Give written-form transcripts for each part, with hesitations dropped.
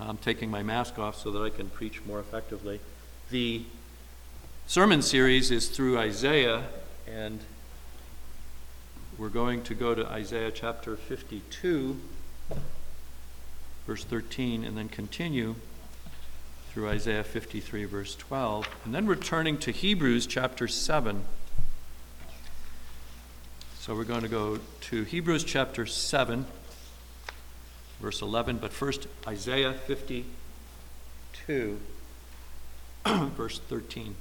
I'm taking my mask off so that I can preach more effectively. The sermon series is through Isaiah, and we're going to go to Isaiah chapter 52, verse 13, and then continue through Isaiah 53, verse 12. And then we're turning to Hebrews chapter 7. So we're going to go to Hebrews chapter 7, verse 11, but first Isaiah 52, verse 13.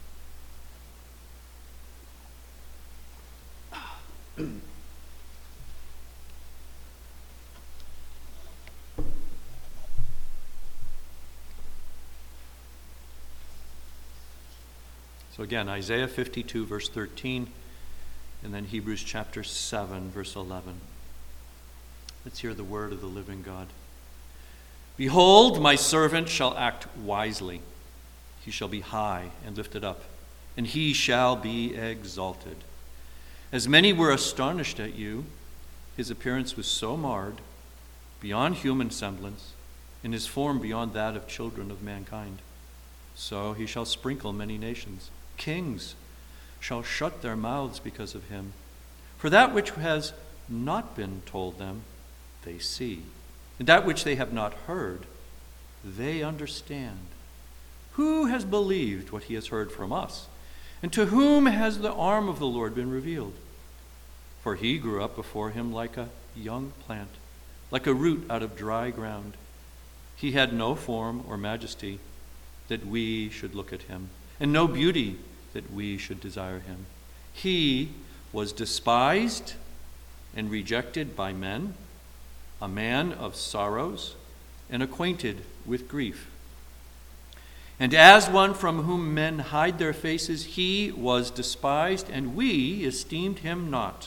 So again, Isaiah 52, verse 13, and then Hebrews chapter 7, verse 11. Let's hear the word of the living God. Behold, my servant shall act wisely. He shall be high and lifted up, and he shall be exalted. As many were astonished at you, his appearance was so marred, beyond human semblance, and his form beyond that of children of mankind. So he shall sprinkle many nations. Kings shall shut their mouths because of him. For that which has not been told them, they see, and that which they have not heard, they understand. Who has believed what he has heard from us? And to whom has the arm of the Lord been revealed? For he grew up before him like a young plant, like a root out of dry ground. He had no form or majesty that we should look at him, and no beauty that we should desire him. He was despised and rejected by men, a man of sorrows and acquainted with grief. And as one from whom men hide their faces, he was despised, and we esteemed him not.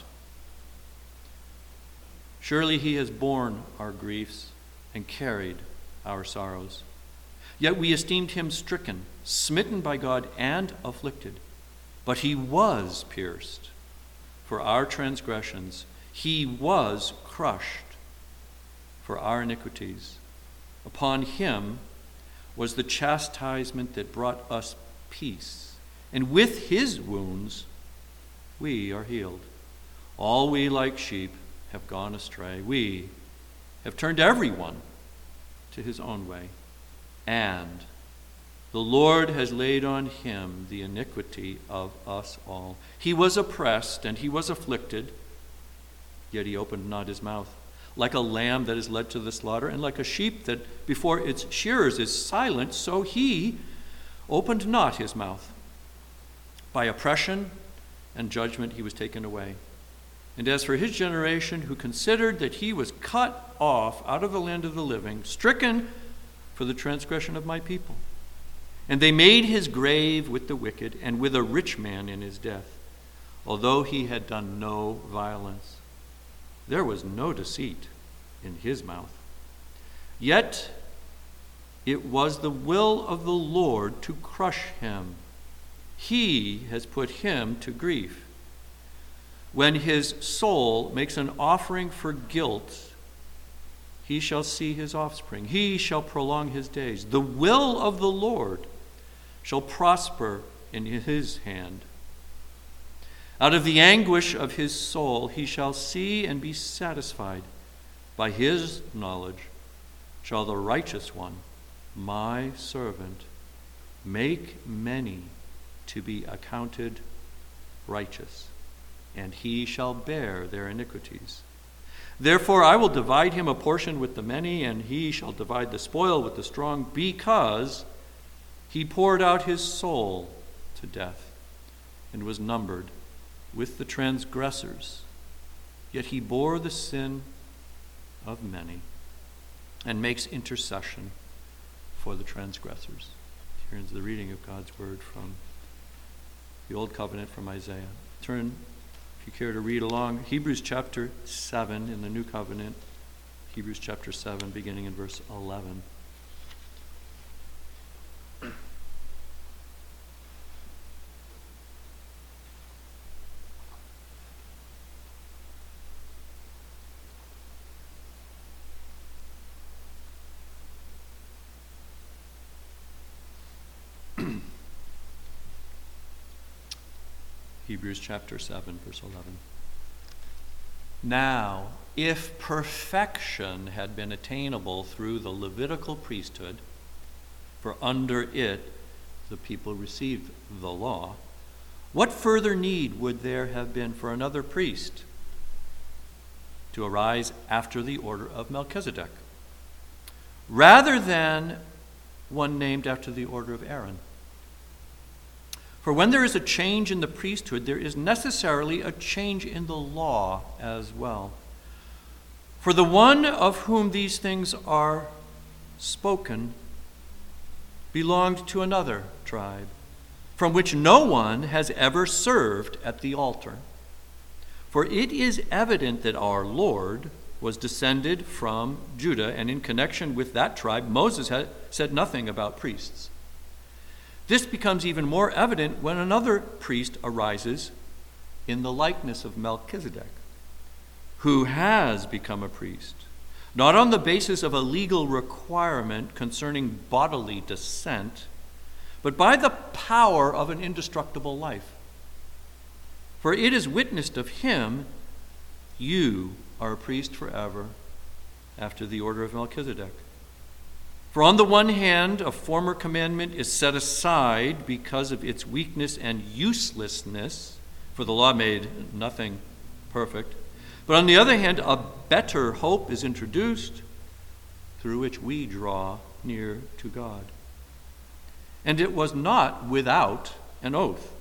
Surely he has borne our griefs and carried our sorrows. Yet we esteemed him stricken, smitten by God, and afflicted. But he was pierced for our transgressions. He was crushed for our iniquities. Upon him was the chastisement that brought us peace, and with his wounds we are healed. All we like sheep have gone astray. We have turned everyone to his own way, and the Lord has laid on him the iniquity of us all. He was oppressed and he was afflicted, yet he opened not his mouth. Like a lamb that is led to the slaughter, and like a sheep that before its shearers is silent, so he opened not his mouth. By oppression and judgment he was taken away. And as for his generation, who considered that he was cut off out of the land of the living, stricken for the transgression of my people. And they made his grave with the wicked, and with a rich man in his death, although he had done no violence. There was no deceit in his mouth. Yet it was the will of the Lord to crush him. He has put him to grief. When his soul makes an offering for guilt, he shall see his offspring. He shall prolong his days. The will of the Lord shall prosper in his hand. Out of the anguish of his soul he shall see and be satisfied. By his knowledge shall the righteous one, my servant, make many to be accounted righteous, and he shall bear their iniquities. Therefore I will divide him a portion with the many, and he shall divide the spoil with the strong, because he poured out his soul to death and was numbered with the transgressors. Yet he bore the sin of many and makes intercession for the transgressors. Here ends the reading of God's word from the Old Covenant, from Isaiah. Turn, if you care to read along, Hebrews chapter 7 in the New Covenant. Hebrews chapter 7, beginning in verse 11. Hebrews chapter 7, verse 11. Now, if perfection had been attainable through the Levitical priesthood, for under it the people received the law, what further need would there have been for another priest to arise after the order of Melchizedek, rather than one named after the order of Aaron? For when there is a change in the priesthood, there is necessarily a change in the law as well. For the one of whom these things are spoken belonged to another tribe, from which no one has ever served at the altar. For it is evident that our Lord was descended from Judah, and in connection with that tribe, Moses had said nothing about priests. This becomes even more evident when another priest arises in the likeness of Melchizedek, who has become a priest, not on the basis of a legal requirement concerning bodily descent, but by the power of an indestructible life. For it is witnessed of him, you are a priest forever, after the order of Melchizedek. For on the one hand, a former commandment is set aside because of its weakness and uselessness, for the law made nothing perfect. But on the other hand, a better hope is introduced through which we draw near to God. And it was not without an oath.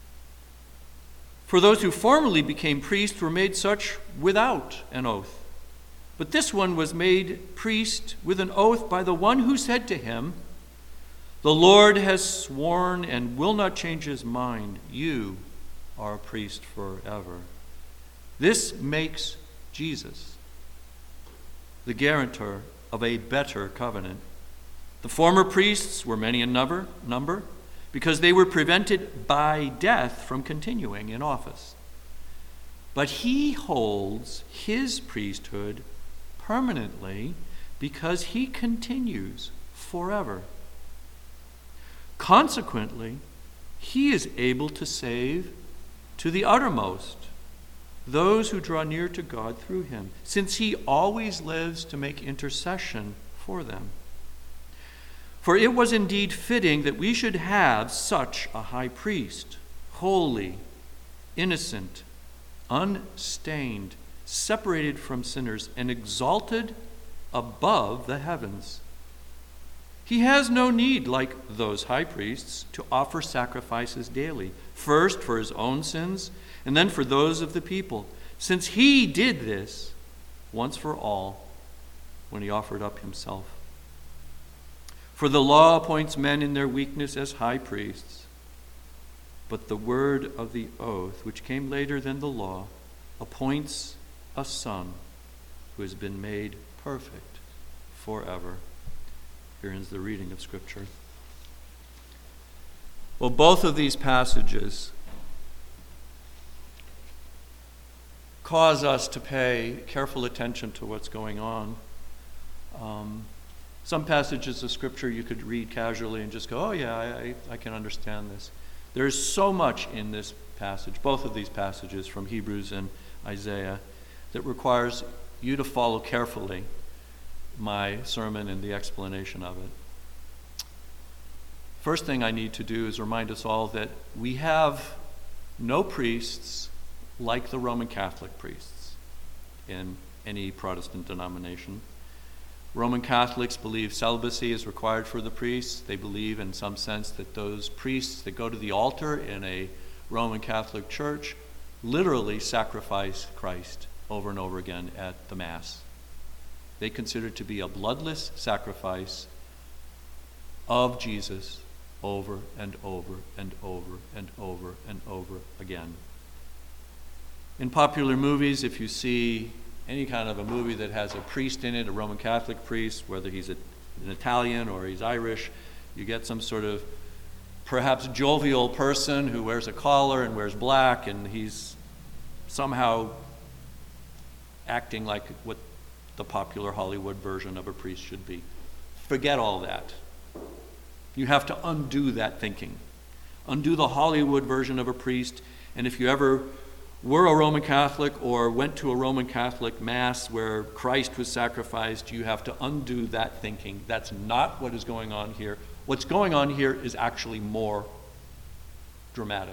For those who formerly became priests were made such without an oath. But this one was made priest with an oath by the one who said to him, "The Lord has sworn and will not change his mind. You are a priest forever." This makes Jesus the guarantor of a better covenant. The former priests were many in number because they were prevented by death from continuing in office. But he holds his priesthood permanently because he continues forever. Consequently, he is able to save to the uttermost those who draw near to God through him, since he always lives to make intercession for them. For it was indeed fitting that we should have such a high priest, holy, innocent, unstained, separated from sinners, and exalted above the heavens. He has no need, like those high priests, to offer sacrifices daily, first for his own sins, and then for those of the people, since he did this once for all when he offered up himself. For the law appoints men in their weakness as high priests, but the word of the oath, which came later than the law, appoints a son who has been made perfect forever. Here ends the reading of Scripture. Well, both of these passages cause us to pay careful attention to what's going on. Some passages of Scripture you could read casually and just go, oh yeah, I can understand this. There's so much in this passage, both of these passages from Hebrews and Isaiah, that requires you to follow carefully my sermon and the explanation of it. First thing I need to do is remind us all that we have no priests like the Roman Catholic priests in any Protestant denomination. Roman Catholics believe celibacy is required for the priests. They believe in some sense that those priests that go to the altar in a Roman Catholic church literally sacrifice Christ over and over again at the Mass. They consider it to be a bloodless sacrifice of Jesus over and over and over and over and over again. In popular movies, if you see any kind of a movie that has a priest in it, a Roman Catholic priest, whether he's an Italian or he's Irish, you get some sort of perhaps jovial person who wears a collar and wears black, and he's somehow acting like what the popular Hollywood version of a priest should be. Forget all that. You have to undo that thinking. Undo the Hollywood version of a priest And if you ever were a Roman Catholic or went to a Roman Catholic Mass where Christ was sacrificed, you have to undo that thinking. That's not what is going on here. What's going on here is actually more dramatic.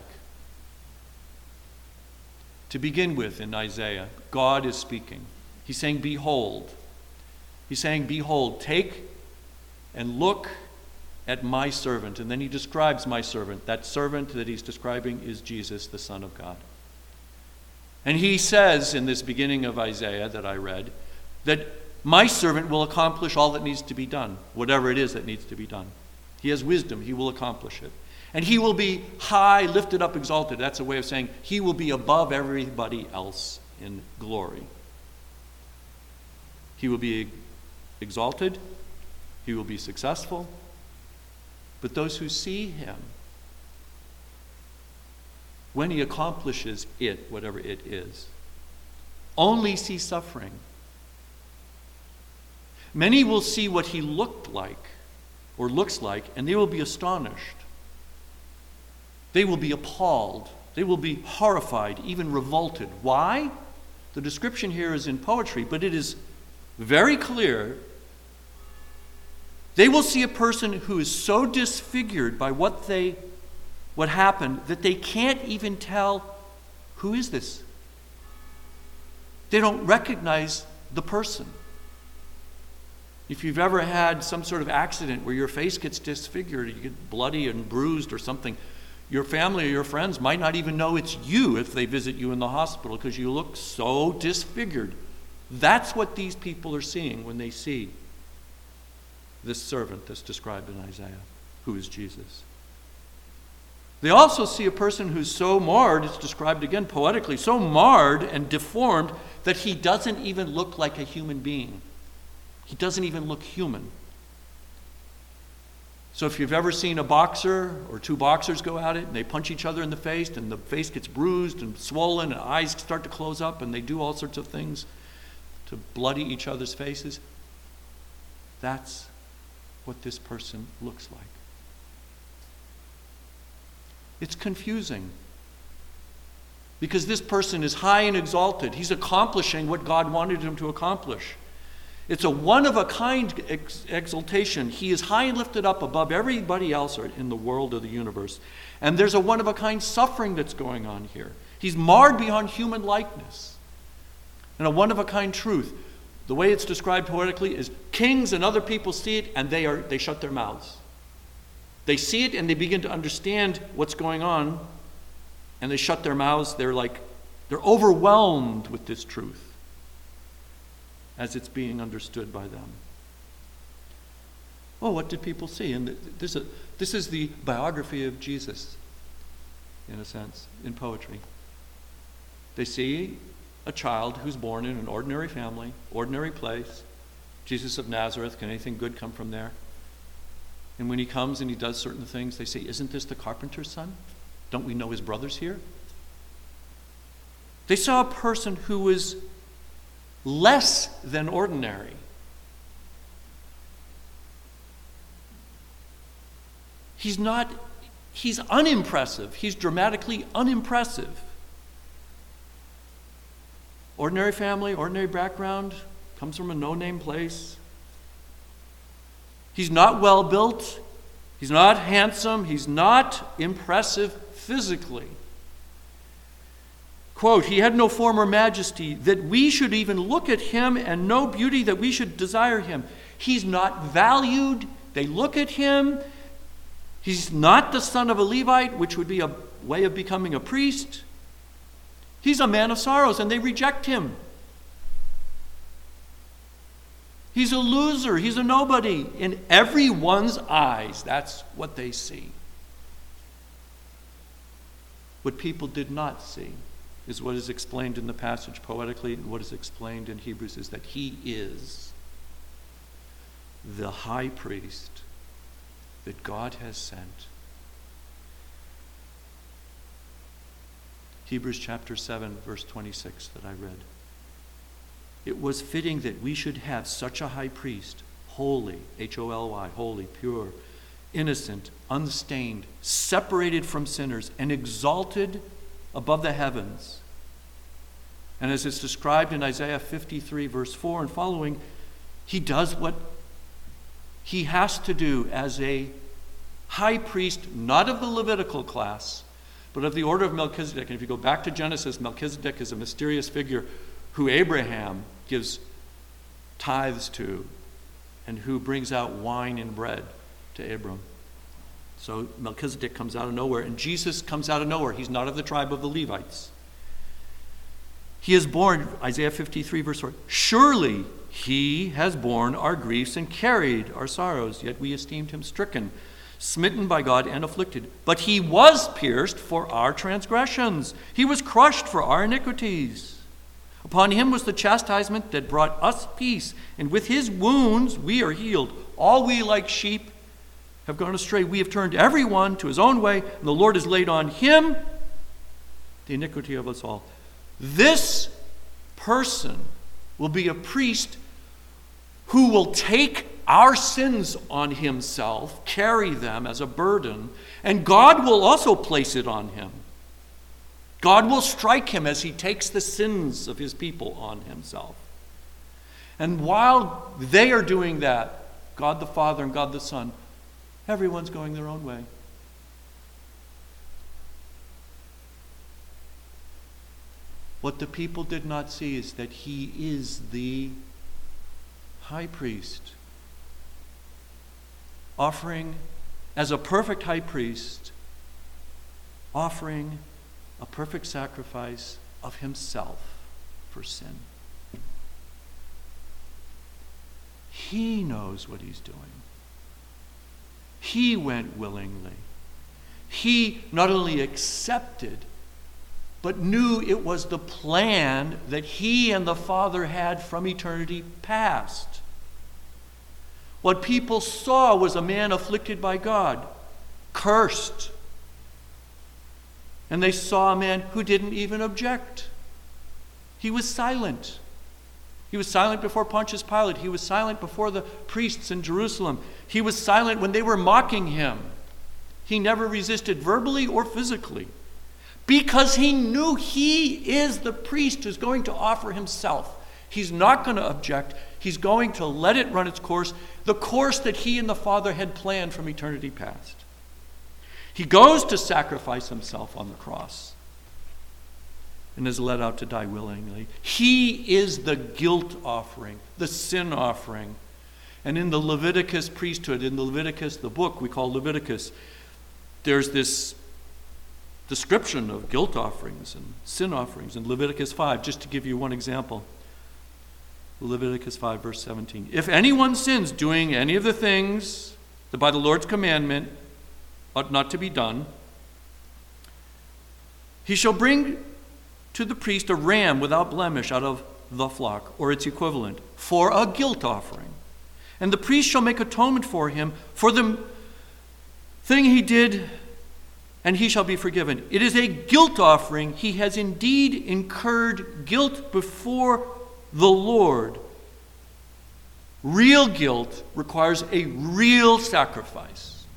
To begin with, in Isaiah, God is speaking. He's saying, behold. He's saying, behold, take and look at my servant. And then he describes my servant. That servant that he's describing is Jesus, the Son of God. And he says in this beginning of Isaiah that I read, that my servant will accomplish all that needs to be done, whatever it is that needs to be done. He has wisdom. He will accomplish it. And he will be high, lifted up, exalted. That's a way of saying he will be above everybody else in glory. He will be exalted. He will be successful. But those who see him, when he accomplishes it, whatever it is, only see suffering. Many will see what he looked like or looks like, and they will be astonished. They will be appalled. They will be horrified, even revolted. Why? The description here is in poetry, but it is very clear. They will see a person who is so disfigured by what happened that they can't even tell, who is this? They don't recognize the person. If you've ever had some sort of accident where your face gets disfigured, you get bloody and bruised or something, your family or your friends might not even know it's you if they visit you in the hospital because you look so disfigured. That's what these people are seeing when they see this servant that's described in Isaiah, who is Jesus. They also see a person who's so marred, it's described again poetically, so marred and deformed that he doesn't even look like a human being. He doesn't even look human. So if you've ever seen a boxer or two boxers go at it and they punch each other in the face and the face gets bruised and swollen and eyes start to close up and they do all sorts of things to bloody each other's faces, that's what this person looks like. It's confusing because this person is high and exalted. He's accomplishing what God wanted him to accomplish. It's a one-of-a-kind exaltation. He is high and lifted up above everybody else in the world of the universe. And there's a one-of-a-kind suffering that's going on here. He's marred beyond human likeness. And a one-of-a-kind truth. The way it's described poetically is kings and other people see it and they shut their mouths. They see it and they begin to understand what's going on and they shut their mouths. They're overwhelmed with this truth as it's being understood by them. Oh, what did people see? And this is the biography of Jesus, in a sense, in poetry. They see a child who's born in an ordinary family, ordinary place. Jesus of Nazareth, can anything good come from there? And when he comes and he does certain things, they say, isn't this the carpenter's son? Don't we know his brother's here? They saw a person who was less than ordinary. He's unimpressive. He's dramatically unimpressive. Ordinary family, ordinary background, comes from a no-name place. He's not well built. He's not handsome. He's not impressive physically. Quote, he had no form or majesty that we should even look at him, and no beauty that we should desire him. He's not valued. They look at him. He's not the son of a Levite, which would be a way of becoming a priest. He's a man of sorrows, and they reject him. He's a loser. He's a nobody. In everyone's eyes, that's what they see. What people did not see is what is explained in the passage poetically, and what is explained in Hebrews is that he is the high priest that God has sent. Hebrews chapter 7, verse 26 that I read. It was fitting that we should have such a high priest, holy, H-O-L-Y, holy, pure, innocent, unstained, separated from sinners, and exalted above the heavens. And as it's described in Isaiah 53, verse 4 and following, he does what he has to do as a high priest, not of the Levitical class, but of the order of Melchizedek. And if you go back to Genesis, Melchizedek is a mysterious figure who Abraham gives tithes to and who brings out wine and bread to Abram. So Melchizedek comes out of nowhere, and Jesus comes out of nowhere. He's not of the tribe of the Levites. He is born, Isaiah 53, verse 4, surely he has borne our griefs and carried our sorrows, yet we esteemed him stricken, smitten by God and afflicted. But he was pierced for our transgressions. He was crushed for our iniquities. Upon him was the chastisement that brought us peace, and with his wounds we are healed. All we like sheep have gone astray. We have turned everyone to his own way, and the Lord has laid on him the iniquity of us all. This person will be a priest who will take our sins on himself, carry them as a burden, and God will also place it on him. God will strike him as he takes the sins of his people on himself. And while they are doing that, God the Father and God the Son, everyone's going their own way. What the people did not see is that he is the high priest, offering, as a perfect high priest, offering a perfect sacrifice of himself for sin. He knows what he's doing. He went willingly. He not only accepted, but knew it was the plan that he and the Father had from eternity past. What people saw was a man afflicted by God, cursed. And they saw a man who didn't even object. He was silent. He was silent before Pontius Pilate. He was silent before the priests in Jerusalem. He was silent when they were mocking him. He never resisted verbally or physically, because he knew he is the priest who's going to offer himself. He's not going to object. He's going to let it run its course, the course that he and the Father had planned from eternity past. He goes to sacrifice himself on the cross and is led out to die willingly. He is the guilt offering, the sin offering. And in the Leviticus priesthood, in the Leviticus, the book we call Leviticus, there's this description of guilt offerings and sin offerings in Leviticus 5, just to give you one example. Leviticus 5, verse 17. If anyone sins doing any of the things that by the Lord's commandment ought not to be done, he shall bring to the priest a ram without blemish out of the flock, or its equivalent, for a guilt offering. And the priest shall make atonement for him for the thing he did, and he shall be forgiven. It is a guilt offering. He has indeed incurred guilt before the Lord. Real guilt requires a real sacrifice.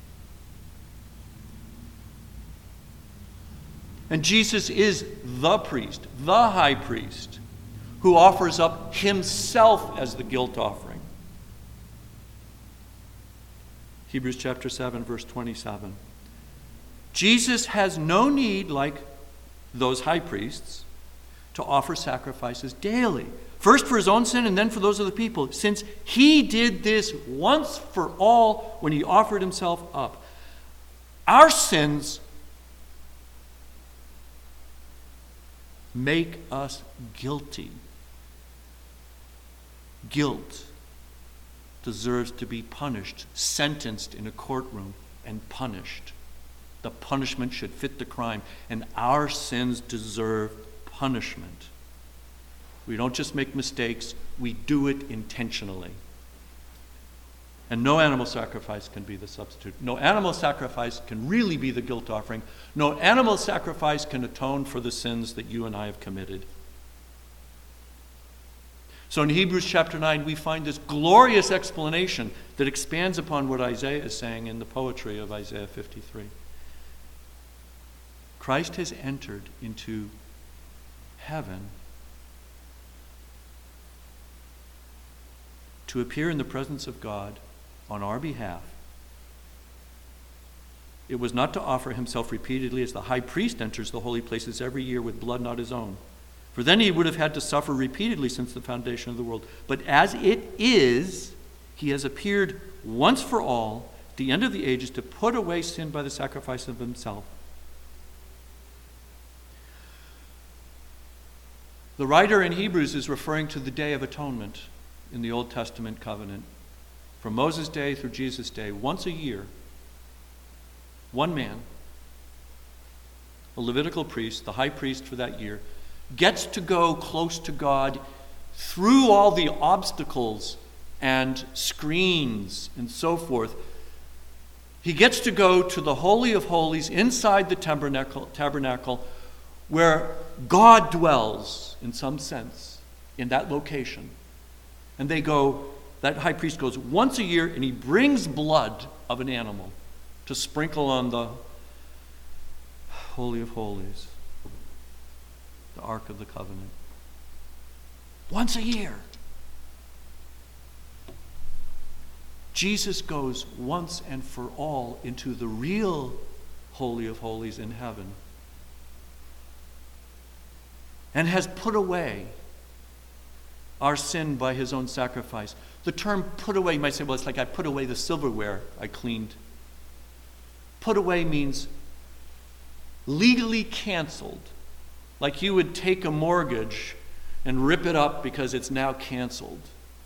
And Jesus is the priest, the high priest, who offers up himself as the guilt offering. Hebrews chapter 7, verse 27. Jesus has no need, like those high priests, to offer sacrifices daily. First for his own sin and then for those of the people, since he did this once for all when he offered himself up. Our sins make us guilty. Guilt deserves to be punished, sentenced in a courtroom and punished. The punishment should fit the crime, and our sins deserve punishment. We don't just make mistakes, we do it intentionally. And no animal sacrifice can be the substitute. No animal sacrifice can really be the guilt offering. No animal sacrifice can atone for the sins that you and I have committed. So in Hebrews chapter 9, we find this glorious explanation that expands upon what Isaiah is saying in the poetry of Isaiah 53. Christ has entered into heaven to appear in the presence of God on our behalf. It was not to offer himself repeatedly as the high priest enters the holy places every year with blood not his own. For then he would have had to suffer repeatedly since the foundation of the world. But as it is, he has appeared once for all at the end of the ages to put away sin by the sacrifice of himself. The writer in Hebrews is referring to the Day of Atonement in the Old Testament covenant. From Moses' day through Jesus' day, once a year, one man, a Levitical priest, the high priest for that year, gets to go close to God through all the obstacles and screens and so forth. He gets to go to the Holy of Holies inside the tabernacle where God dwells, in some sense, in that location. And that high priest goes once a year and he brings blood of an animal to sprinkle on the Holy of Holies, the Ark of the Covenant. Once a year. Jesus goes once and for all into the real Holy of Holies in heaven and has put away our sin by his own sacrifice. The term put away, you might say, well, it's like I put away the silverware I cleaned. Put away means legally canceled. Like you would take a mortgage and rip it up because it's now canceled.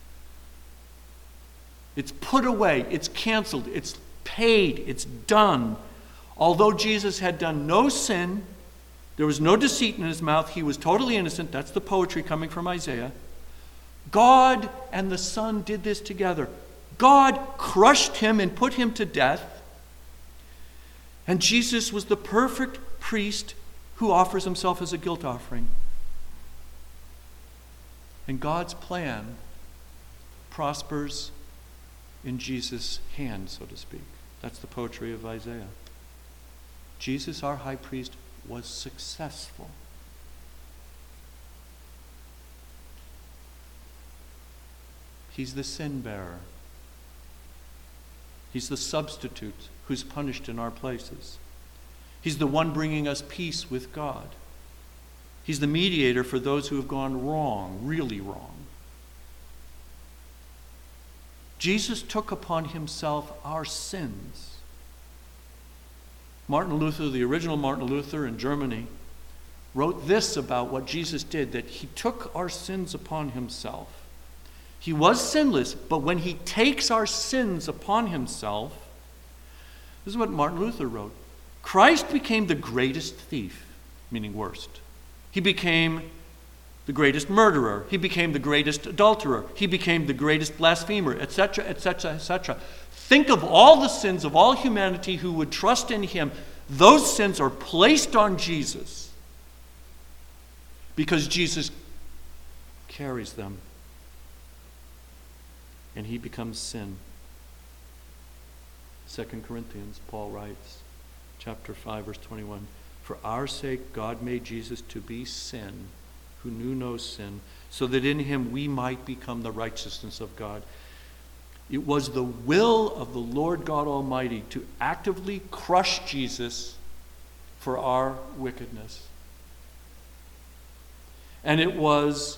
It's put away, it's canceled, it's paid, it's done. Although Jesus had done no sin, there was no deceit in his mouth, he was totally innocent. That's the poetry coming from Isaiah. God and the Son did this together. God crushed him and put him to death. And Jesus was the perfect priest who offers himself as a guilt offering. And God's plan prospers in Jesus' hand, so to speak. That's the poetry of Isaiah. Jesus, our high priest, was successful. He's the sin bearer. He's the substitute who's punished in our places. He's the one bringing us peace with God. He's the mediator for those who have gone wrong, really wrong. Jesus took upon himself our sins. Martin Luther, the original Martin Luther in Germany, wrote this about what Jesus did, that he took our sins upon himself. He was sinless, but when he takes our sins upon himself, this is what Martin Luther wrote. Christ became the greatest thief, meaning worst. He became the greatest murderer. He became the greatest adulterer. He became the greatest blasphemer, etc., etc., etc. Think of all the sins of all humanity who would trust in him. Those sins are placed on Jesus because Jesus carries them. And he becomes sin. 2 Corinthians, Paul writes, chapter 5, verse 21, for our sake God made Jesus to be sin, who knew no sin, so that in him we might become the righteousness of God. It was the will of the Lord God Almighty to actively crush Jesus for our wickedness. And it was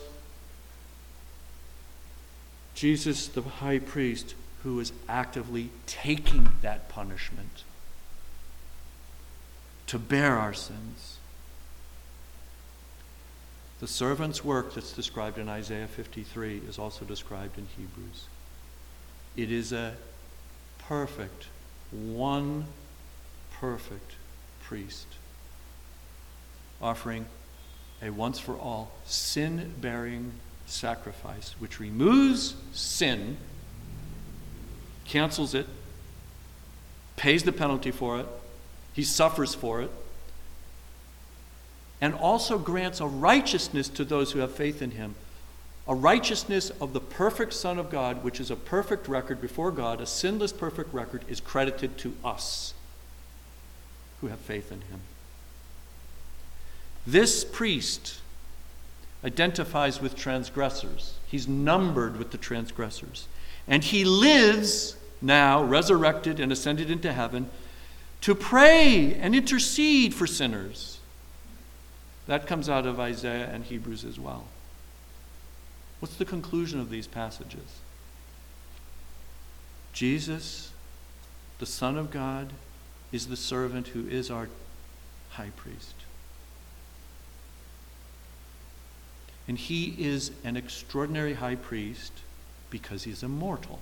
Jesus, the high priest, who is actively taking that punishment to bear our sins. The servant's work that's described in Isaiah 53 is also described in Hebrews. It is a perfect, one perfect priest offering a once-for-all sin-bearing sacrifice which removes sin, cancels it, pays the penalty for it, he suffers for it, and also grants a righteousness to those who have faith in him. A righteousness of the perfect Son of God, which is a perfect record before God, a sinless perfect record, is credited to us who have faith in him. This priest identifies with transgressors. He's numbered with the transgressors. And he lives now, resurrected and ascended into heaven, to pray and intercede for sinners. That comes out of Isaiah and Hebrews as well. What's the conclusion of these passages? Jesus, the Son of God, is the servant who is our high priest. And he is an extraordinary high priest because he is immortal.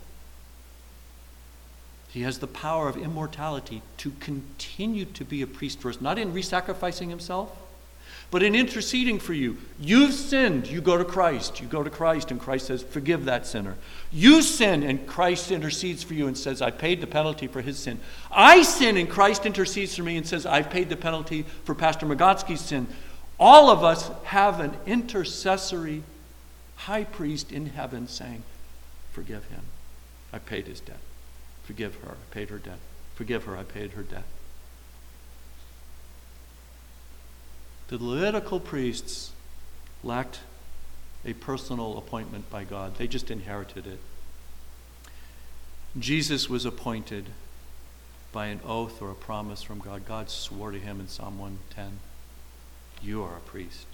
He has the power of immortality to continue to be a priest for us, not in re-sacrificing himself, but in interceding for you. You've sinned, you go to Christ. You go to Christ, and Christ says, forgive that sinner. You sin, and Christ intercedes for you and says, I paid the penalty for his sin. I sin, and Christ intercedes for me and says, I've paid the penalty for Pastor Magotsky's sin. All of us have an intercessory high priest in heaven saying, forgive him. I paid his debt. Forgive her. I paid her debt. Forgive her. I paid her debt. The Levitical priests lacked a personal appointment by God. They just inherited it. Jesus was appointed by an oath or a promise from God. God swore to him in Psalm 110, you are a priest.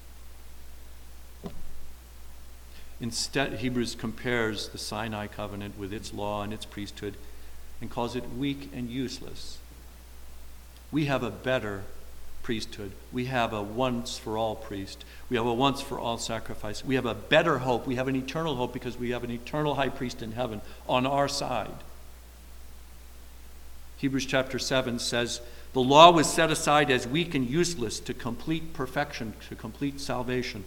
Instead, Hebrews compares the Sinai covenant with its law and its priesthood and calls it weak and useless. We have a better priesthood. We have a once-for-all priest. We have a once-for-all sacrifice. We have a better hope. We have an eternal hope because we have an eternal high priest in heaven on our side. Hebrews chapter 7 says, the law was set aside as weak and useless to complete perfection, to complete salvation.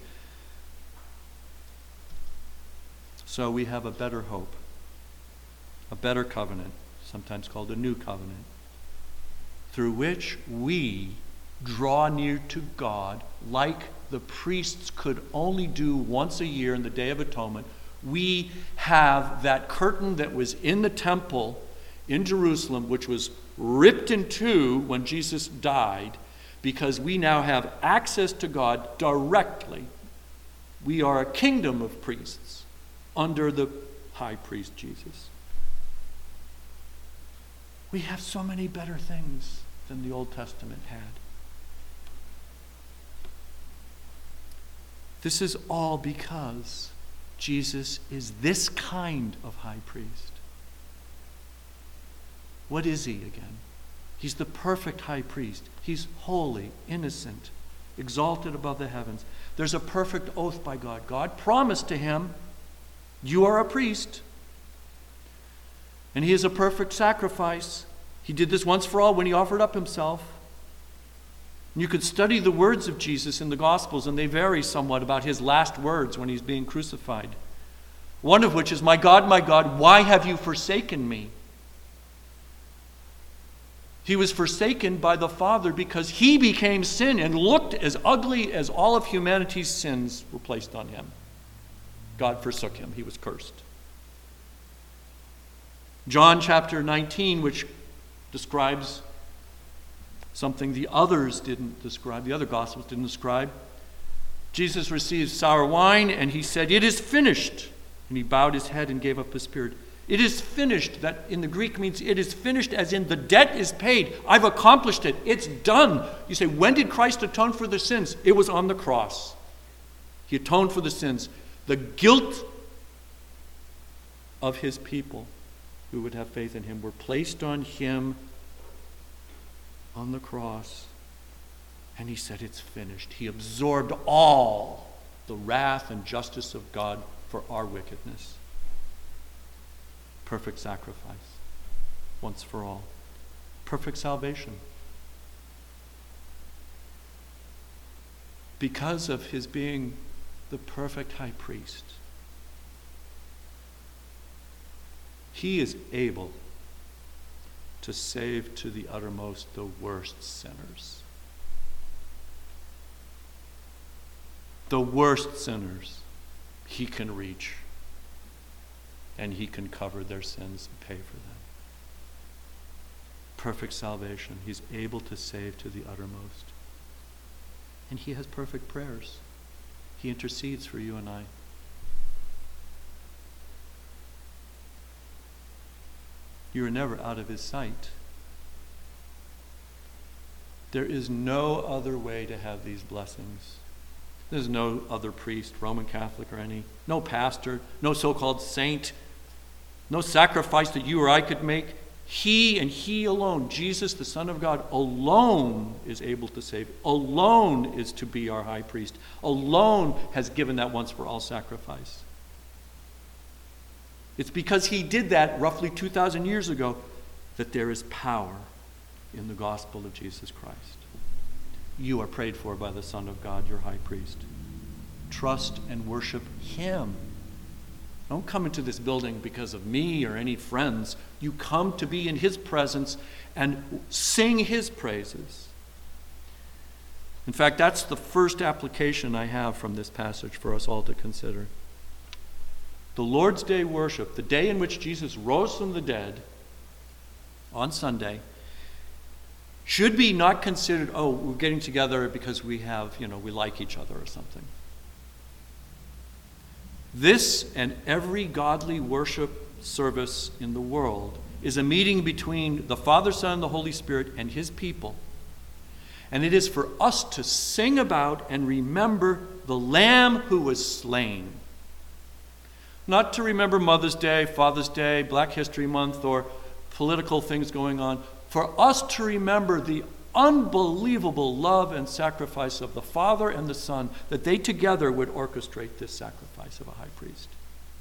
So we have a better hope, a better covenant, sometimes called a new covenant, through which we draw near to God like the priests could only do once a year in the Day of Atonement. We have that curtain that was in the temple in Jerusalem, which was ripped in two when Jesus died, because we now have access to God directly. We are a kingdom of priests under the high priest Jesus. We have so many better things than the Old Testament had. This is all because Jesus is this kind of high priest. What is he again? He's the perfect high priest. He's holy, innocent, exalted above the heavens. There's a perfect oath by God. God promised to him, you are a priest. And he is a perfect sacrifice. He did this once for all when he offered up himself. And you could study the words of Jesus in the Gospels, and they vary somewhat about his last words when he's being crucified. One of which is, my God, why have you forsaken me? He was forsaken by the Father because he became sin and looked as ugly as all of humanity's sins were placed on him. God forsook him. He was cursed. John chapter 19, which describes something the others didn't describe, the other Gospels didn't describe. Jesus received sour wine, and he said, it is finished. And he bowed his head and gave up his spirit. It is finished. That in the Greek means it is finished, as in the debt is paid. I've accomplished it. It's done. You say, when did Christ atone for the sins? It was on the cross. He atoned for the sins. The guilt of his people who would have faith in him were placed on him on the cross. And he said, it's finished. He absorbed all the wrath and justice of God for our wickedness. Perfect sacrifice, once for all. Perfect salvation. Because of his being the perfect high priest, he is able to save to the uttermost the worst sinners. The worst sinners he can reach, and he can cover their sins and pay for them. Perfect salvation. He's able to save to the uttermost. And he has perfect prayers. He intercedes for you and I. You are never out of his sight. There is no other way to have these blessings. There's no other priest, Roman Catholic or any, no pastor, no so-called saint, no sacrifice that you or I could make. He and he alone, Jesus, the Son of God, alone is able to save. Alone is to be our high priest. Alone has given that once for all sacrifice. It's because he did that roughly 2,000 years ago that there is power in the gospel of Jesus Christ. You are prayed for by the Son of God, your high priest. Trust and worship him. Don't come into this building because of me or any friends. You come to be in his presence and sing his praises. In fact, that's the first application I have from this passage for us all to consider. The Lord's Day worship, the day in which Jesus rose from the dead on Sunday, should be not considered, oh, we're getting together because we have, we like each other or something. This and every godly worship service in the world is a meeting between the Father, Son, and the Holy Spirit and his people. And it is for us to sing about and remember the Lamb who was slain. Not to remember Mother's Day, Father's Day, Black History Month, or political things going on. For us to remember the unbelievable love and sacrifice of the Father and the Son, that they together would orchestrate this sacrifice of a high priest.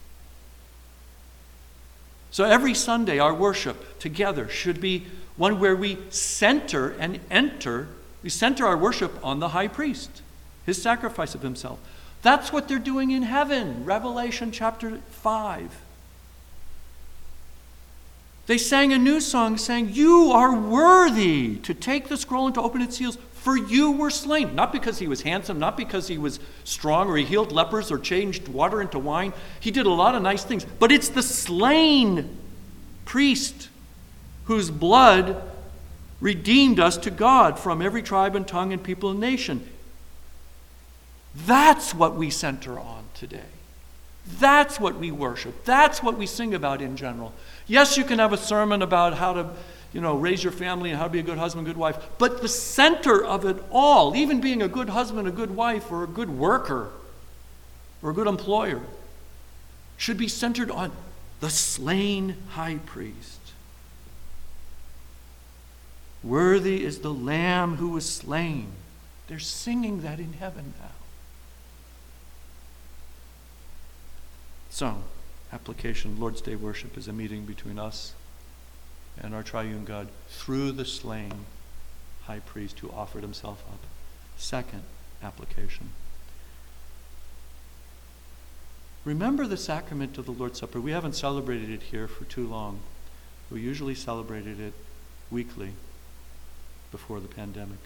So every Sunday, our worship together should be one where we center our worship on the high priest, his sacrifice of himself. That's what they're doing in heaven, Revelation chapter 5. They sang a new song saying, you are worthy to take the scroll and to open its seals, for you were slain. Not because he was handsome, not because he was strong, or he healed lepers, or changed water into wine. He did a lot of nice things. But it's the slain priest whose blood redeemed us to God from every tribe and tongue and people and nation. That's what we center on today. That's what we worship. That's what we sing about in general. Yes, you can have a sermon about how to, raise your family and how to be a good husband, good wife. But the center of it all, even being a good husband, a good wife, or a good worker, or a good employer, should be centered on the slain high priest. Worthy is the Lamb who was slain. They're singing that in heaven now. So, application, Lord's Day worship is a meeting between us and our triune God through the slain high priest who offered himself up. Second application. Remember the sacrament of the Lord's Supper. We haven't celebrated it here for too long. We usually celebrated it weekly before the pandemic.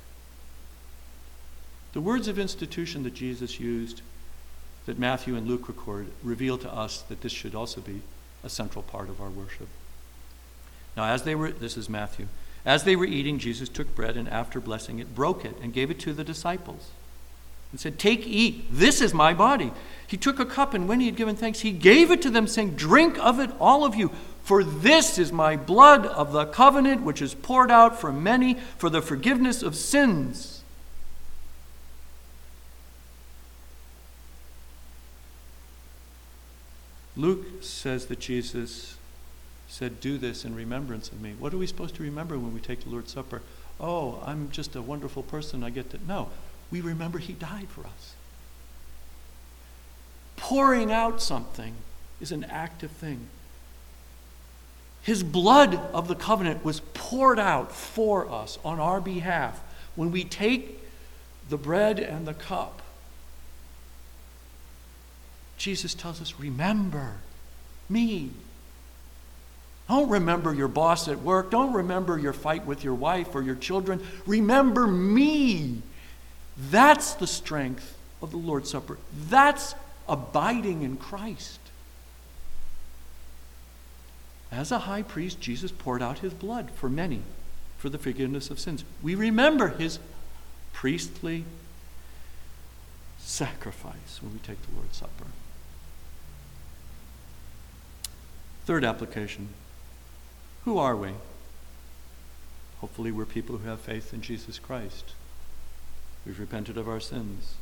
The words of institution that Jesus used, that Matthew and Luke record, reveal to us that this should also be a central part of our worship. Now, this is Matthew. As they were eating, Jesus took bread and after blessing it, broke it and gave it to the disciples and said, take, eat, this is my body. He took a cup and when he had given thanks, he gave it to them saying, drink of it, all of you, for this is my blood of the covenant, which is poured out for many for the forgiveness of sins. Luke says that Jesus said, do this in remembrance of me. What are we supposed to remember when we take the Lord's Supper? Oh, I'm just a wonderful person. I get to... No, we remember he died for us. Pouring out something is an active thing. His blood of the covenant was poured out for us on our behalf. When we take the bread and the cup, Jesus tells us, remember me. Don't remember your boss at work. Don't remember your fight with your wife or your children. Remember me. That's the strength of the Lord's Supper. That's abiding in Christ. As a high priest, Jesus poured out his blood for many, for the forgiveness of sins. We remember his priestly sacrifice when we take the Lord's Supper. Third application. Who are we? Hopefully we're people who have faith in Jesus Christ. We've repented of our sins.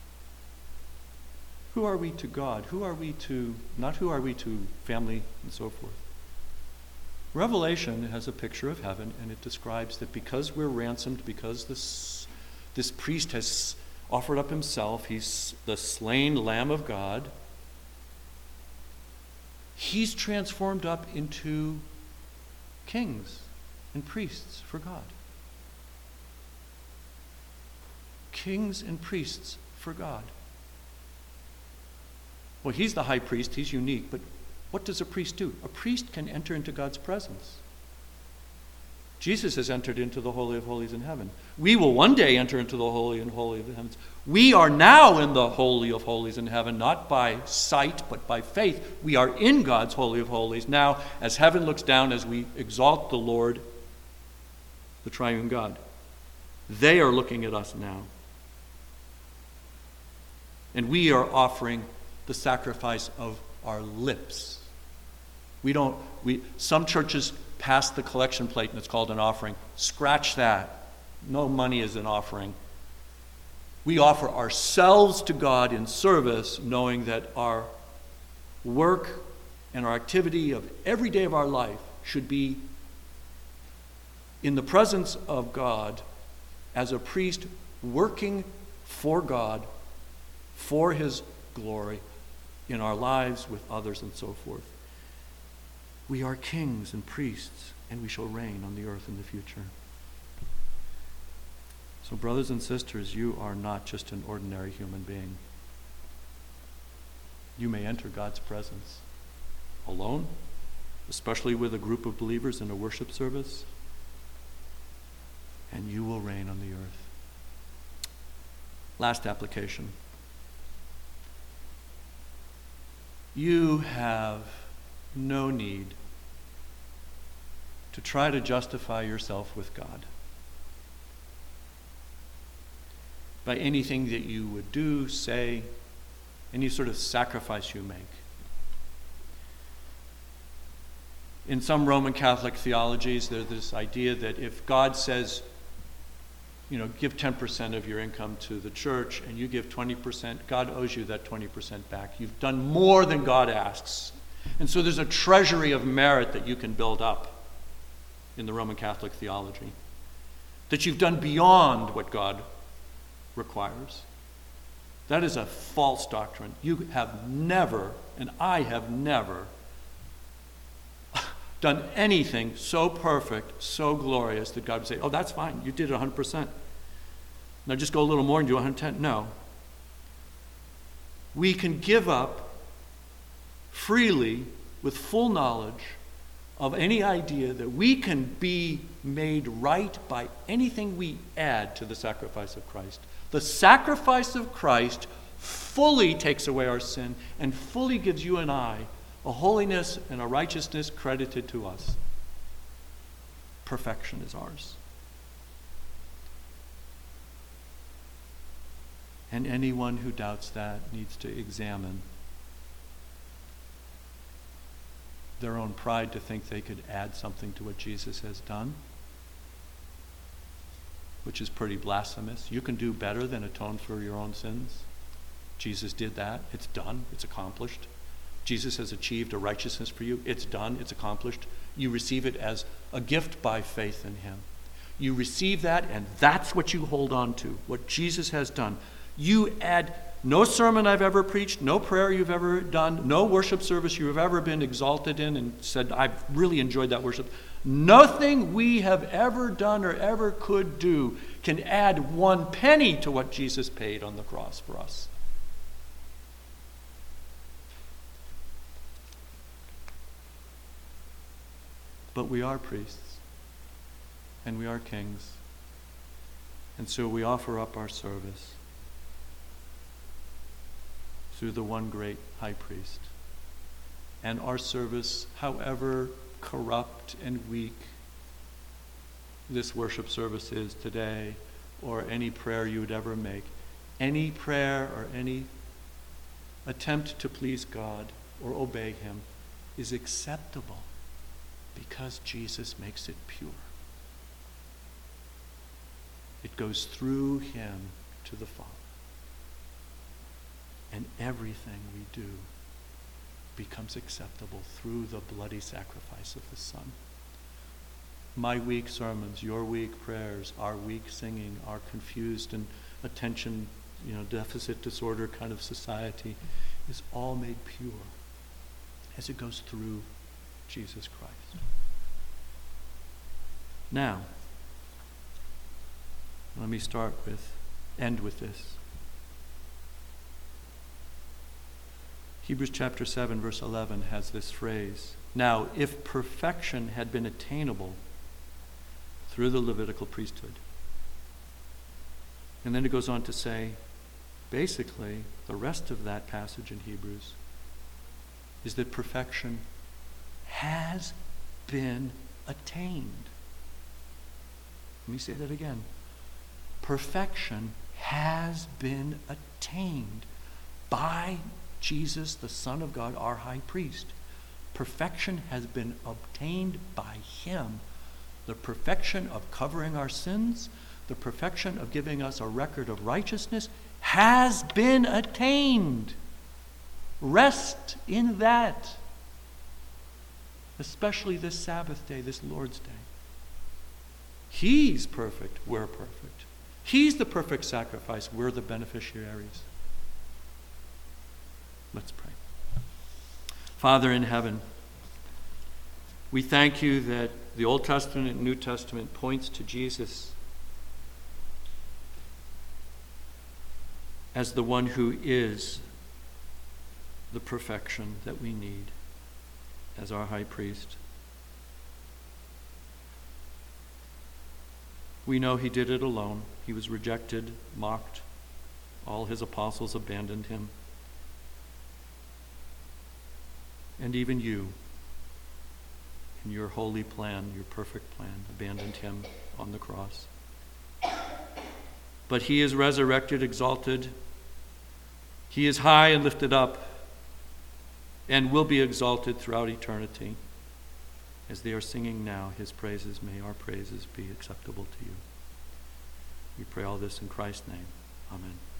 Who are we to God? Not who are we to family and so forth. Revelation has a picture of heaven, and it describes that because we're ransomed, because this priest has offered up himself, he's the slain Lamb of God, he's transformed up into kings and priests for God. Kings and priests for God. Well, he's the high priest, he's unique, but what does a priest do? A priest can enter into God's presence. Jesus has entered into the Holy of Holies in heaven. We will one day enter into the Holy and Holy of the heavens. We are now in the Holy of Holies in heaven, not by sight, but by faith. We are in God's Holy of Holies now as heaven looks down, as we exalt the Lord, the triune God. They are looking at us now. And we are offering the sacrifice of our lips. Some churches pass the collection plate and it's called an offering. Scratch that. No money is an offering. We offer ourselves to God in service, knowing that our work and our activity of every day of our life should be in the presence of God as a priest working for God, for his glory, in our lives with others and so forth. We are kings and priests, and we shall reign on the earth in the future. So, brothers and sisters, you are not just an ordinary human being. You may enter God's presence alone, especially with a group of believers in a worship service, and you will reign on the earth. Last application. You have no need to try to justify yourself with God by anything that you would do, say, any sort of sacrifice you make. In some Roman Catholic theologies, there's this idea that if God says, give 10% of your income to the church and you give 20%, God owes you that 20% back. You've done more than God asks. And so there's a treasury of merit that you can build up in the Roman Catholic theology, that you've done beyond what God requires. That is a false doctrine. You have never, and I have never, done anything so perfect, so glorious that God would say, oh, that's fine, you did it 100%. Now just go a little more and do 110. No. We can give up freely with full knowledge of any idea that we can be made right by anything we add to the sacrifice of Christ. The sacrifice of Christ fully takes away our sin and fully gives you and I a holiness and a righteousness credited to us. Perfection is ours. And anyone who doubts that needs to examine their own pride to think they could add something to what Jesus has done, which is pretty blasphemous. You can do better than atone for your own sins. Jesus did that. It's done. It's accomplished. Jesus has achieved a righteousness for you. It's done. It's accomplished. You receive it as a gift by faith in him. You receive that, and that's what you hold on to, what Jesus has done. You add no sermon I've ever preached, no prayer you've ever done, no worship service you have ever been exalted in and said, I've really enjoyed that worship. Nothing we have ever done or ever could do can add one penny to what Jesus paid on the cross for us. But we are priests, and we are kings, and so we offer up our service through the one great high priest. And our service, however corrupt and weak this worship service is today, or any prayer you would ever make, any prayer or any attempt to please God or obey him is acceptable because Jesus makes it pure. It goes through him to the Father. And everything we do becomes acceptable through the bloody sacrifice of the Son. My weak sermons, your weak prayers, our weak singing, our confused and attention, deficit disorder kind of society is all made pure as it goes through Jesus Christ. Now, let me end with this. Hebrews chapter 7, verse 11 has this phrase, "Now, if perfection had been attainable through the Levitical priesthood." And then it goes on to say, basically, the rest of that passage in Hebrews is that perfection has been attained. Let me say that again. Perfection has been attained by Jesus, the Son of God, our high priest. Perfection has been obtained by him. The perfection of covering our sins, the perfection of giving us a record of righteousness has been attained. Rest in that, especially this Sabbath day, this Lord's Day. He's perfect, we're perfect. He's the perfect sacrifice, we're the beneficiaries. Let's pray. Father in heaven, we thank you that the Old Testament and New Testament points to Jesus as the one who is the perfection that we need as our high priest. We know he did it alone. He was rejected, mocked. All his apostles abandoned him. And even you, in your holy plan, your perfect plan, abandoned him on the cross. But he is resurrected, exalted. He is high and lifted up and will be exalted throughout eternity. As they are singing now his praises, may our praises be acceptable to you. We pray all this in Christ's name. Amen.